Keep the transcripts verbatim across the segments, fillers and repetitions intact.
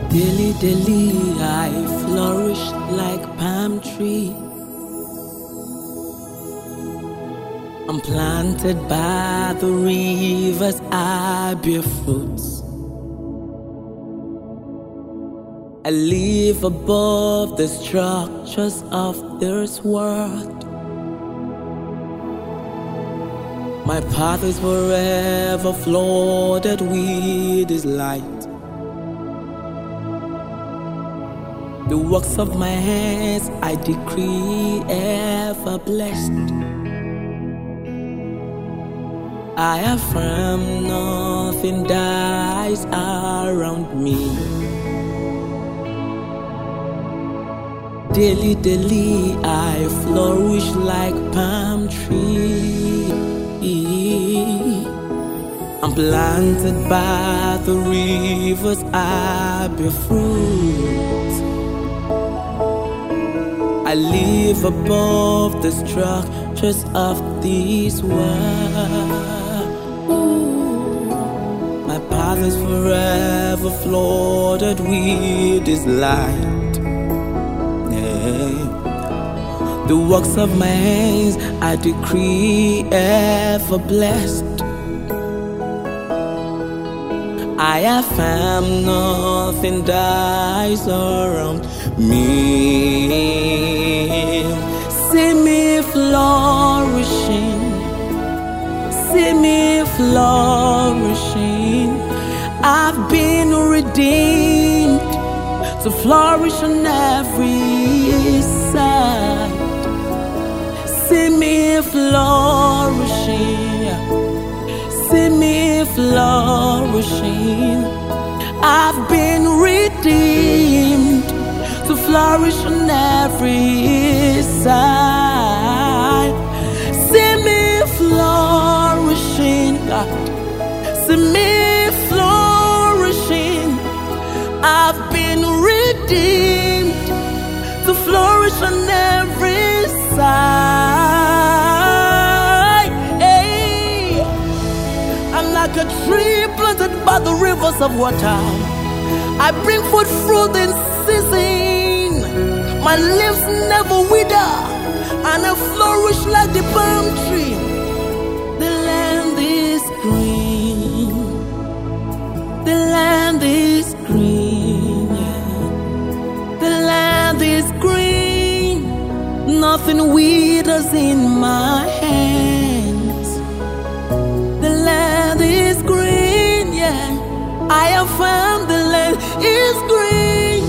Daily, daily, I flourish like palm tree. I'm planted by the rivers, I bear fruits. I live above the structures of this world. My path is forever flooded with His light. The works of my hands I decree ever blessed. I affirm nothing dies around me. Daily, daily, I flourish like palm tree. I'm planted by the rivers, I bear fruit. I live above the structures of this world. Ooh. My path is forever flooded with His light. Yeah. The works of my hands I decree ever blessed. I affirm nothing dies around me. See me flourishing, see me flourishing. I've been redeemed to flourish on every side. See me flourishing, see me flourishing. I've been redeemed to flourish on every side. See me flourishing, God. See me flourishing. I've been redeemed to flourish on every side. Hey. I'm like a tree planted by the rivers of water. I bring forth fruit in season. My leaves never wither, and I flourish like the palm tree. The land is green. The land is green. Yeah. The land is green. Nothing withers in my hands. The land is green. Yeah. I have found the land is green.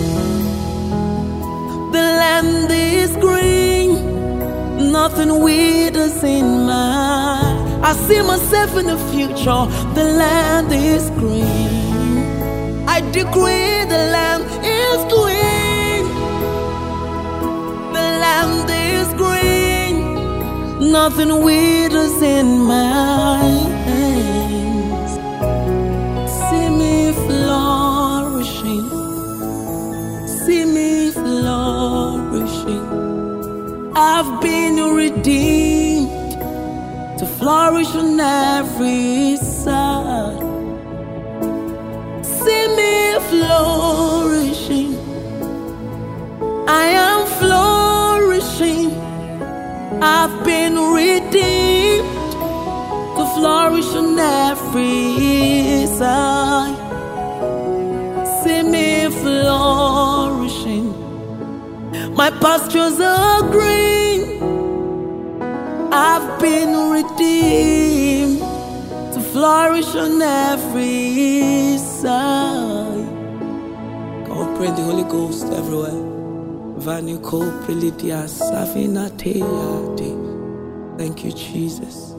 The land is green. Nothing withers in my. I see myself in the future. The land is green. I decree the land is green. The land is green. Nothing withers in my hands. See me flourishing. See me flourishing. I've been redeemed to flourish on every side. See me flourishing. I am flourishing. I've been redeemed to flourish on every side. See me flourishing. My pastures are green. I've been redeemed to flourish on every side. Come on, pray the Holy Ghost everywhere. Vaniko Prilidia Savina Teate. Thank you, Jesus.